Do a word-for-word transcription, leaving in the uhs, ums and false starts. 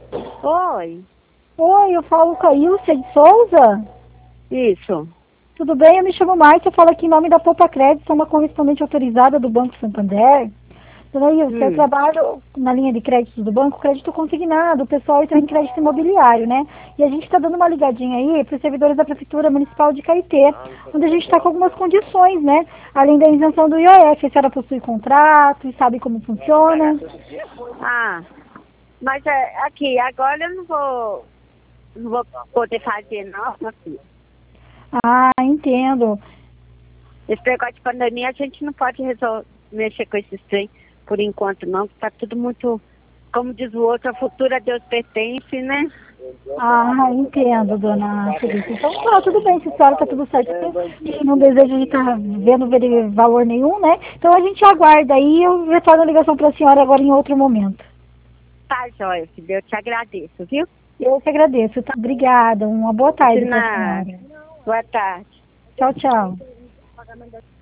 Oi, Oi, eu falo com a Ilcia de Souza. isso. Tudo bem? Eu me chamo Márcia, eu falo aqui em nome da Poupa Crédito, sou uma correspondente autorizada do Banco Santander. Dona Ilcia, eu Hum. trabalho na linha de crédito do banco, crédito consignado, o pessoal entra em crédito imobiliário, né? E a gente está dando uma ligadinha aí para os servidores da Prefeitura Municipal de Caetê, onde a gente está com algumas condições, né? Além da isenção do I O F, a senhora possui contrato e sabe como funciona. Ah, mas é, aqui, agora eu não vou, não vou poder fazer não, meu filho. Ah, entendo. Esse negócio de pandemia a gente não pode resolver, mexer com esses trem por enquanto não, que tá tudo muito, como diz o outro, a futura a Deus pertence, né? Ah, entendo, dona Felipe. Então, tá, tudo bem, se a senhora tá tudo certo, e não deseja de estar vendo ver valor nenhum, né? Então a gente aguarda aí, eu retorno a ligação para a senhora agora em outro momento. Tá, joia, filho, eu te agradeço, viu? Eu que agradeço, tá? Obrigada, uma boa De tarde para a nada. senhora. Boa tarde. Tchau, tchau.